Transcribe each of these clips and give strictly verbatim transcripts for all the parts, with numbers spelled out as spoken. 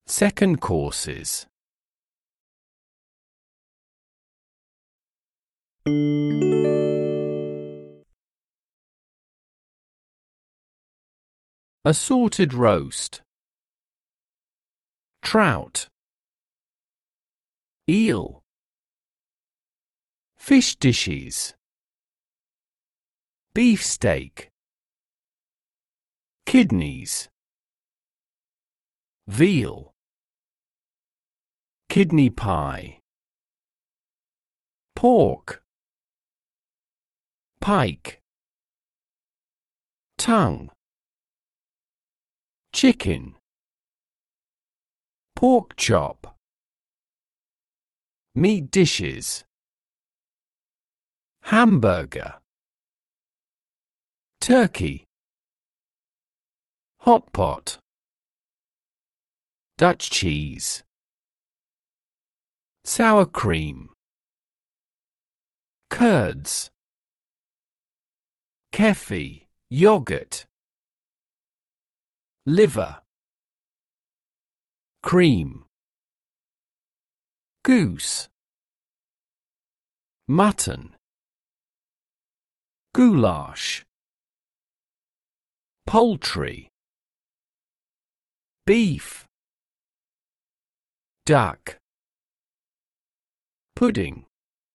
Second courses. Assorted roast. Trout. Eel. Fish dishes. Beefsteak. Kidneys. Veal. Kidney pie. Pork. Pike. Tongue. Chicken. Pork chop. Meat dishes. Hamburger. Turkey. Hot pot. Dutch cheese. Sour cream. Curds. Kefir, yogurt. Liver. Cream. Goose. Mutton. Goulash. Poultry. Beef. Duck. Pudding.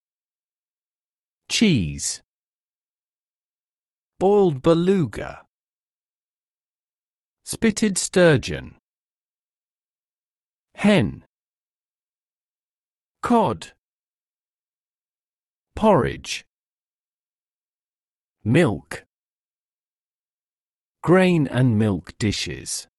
Cheese. Boiled beluga. Spitted sturgeon. Hen. Cod. Porridge. Milk. Grain and milk dishes.